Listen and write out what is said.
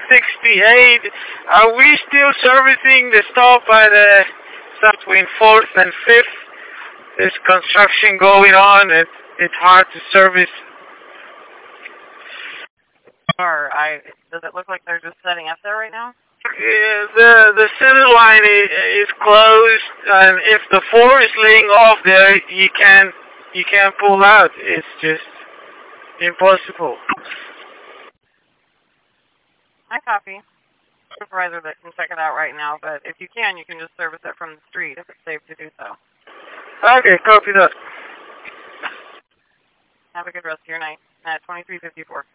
68. Are we still servicing the stop by the stop between 4th and 5th? There's construction going on. It's hard to service. Does it look like they're just setting up there right now? Yeah, the center line is closed, and if the 4 is laying off there, you can't pull out. It's just impossible. I copy. Supervisor that can check it out right now, but if you can just service it from the street if it's safe to do so. Okay, copy that. Have a good rest of your night at 2354.